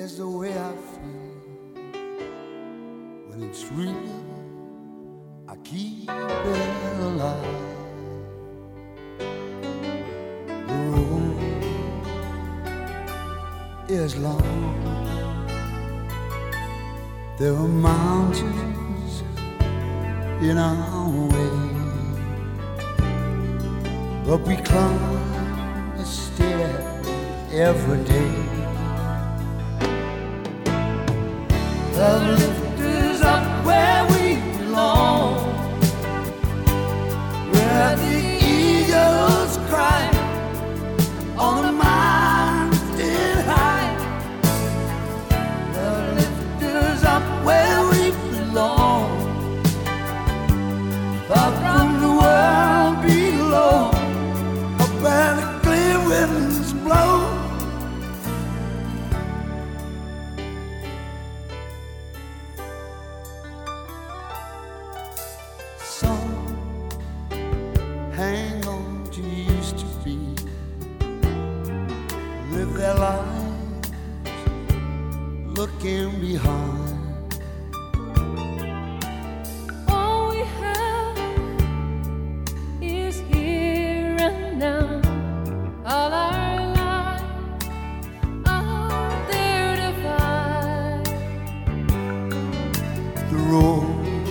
is the way I feel. When it's real, I keep it alive. The road is long. There are mountains in our way, but we climb a stair every day. Love lifts us up where we belong, where the eagles cry on the mountain high. Love lifts us up where we belong, far from the world below, up where the clear winds blow. Some hang on to used to be, live their lives looking behind. All we have is here and now. All our lives are there to find. The road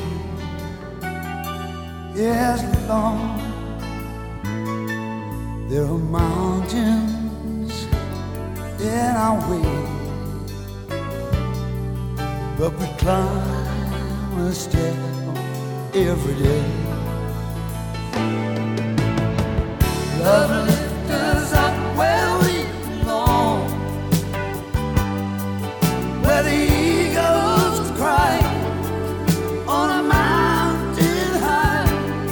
is long. There are mountains in our way, but we climb a step every day. Love lifts us up where we belong, where the eagles cry on a mountain high.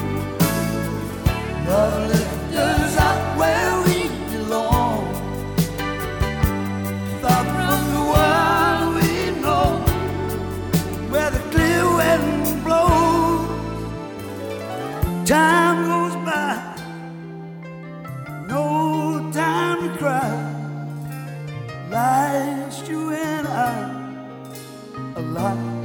Love lifts us up where we belong, far from the world we know, where the clear wind blows. Time goes by, no time to cry. Life's you and I alive.